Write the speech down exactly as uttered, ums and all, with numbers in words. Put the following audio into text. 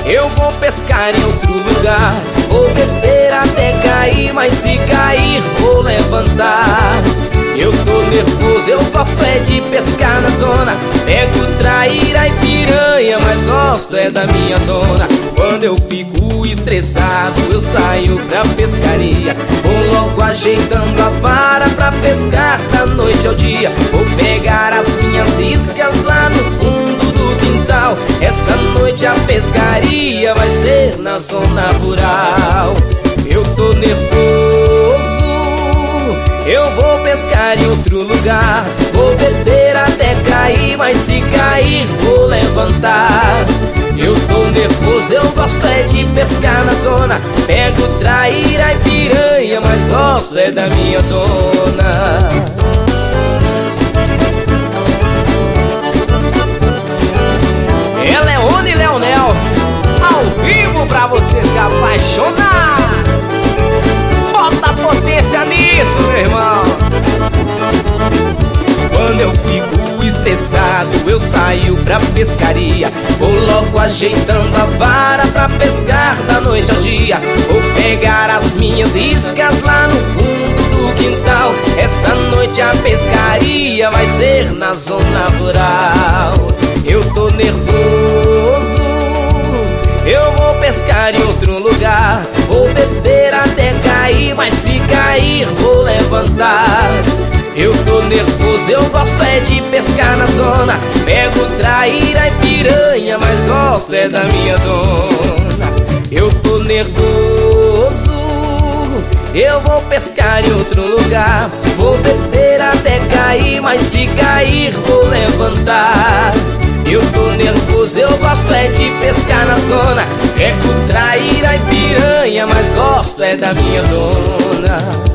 Eu vou pescar em outro lugar, vou beber até cair, mas se cair vou levantar. Eu tô nervoso, eu gosto é de pescar na zona. Pego traíra e piranha, mas gosto é da minha dona. Quando eu fico estressado, eu saio pra pescaria. Vou logo ajeitando a vara pra pescar da noite ao dia. Vou pegar as minhas iscas lá no fundo do quintal. Essa noite a pescaria vai ser na zona rural. Eu tô nervoso, eu vou pescar em outro lugar. Vou beber até cair, mas se cair vou levantar. Eu tô nervoso, eu gosto é de pescar na zona. Pego traíra e piranha, mas gosto é da minha dona. É Leone Leonel, ao vivo pra você se apaixonar. Bota potência nisso, meu irmão. Quando eu fico estressado, eu saio pra pescaria. Vou logo ajeitando a vara pra pescar da noite ao dia. Vou pegar as minhas iscas lá no fundo do quintal. Essa noite a pescaria vai ser na zona rural. Eu tô nervoso, eu vou pescar em outro lugar. Vou beber até cair, mas se cair vou levantar. Eu tô nervoso, eu gosto é de pescar na zona. Pego traíra e piranha, mas gosto é da minha dona. Eu tô nervoso, eu vou pescar em outro lugar. Vou beber até cair, mas se cair vou levantar. Eu tô nervoso, eu gosto é de pescar na zona. Pego traíra e piranha, mas gosto é da minha dona.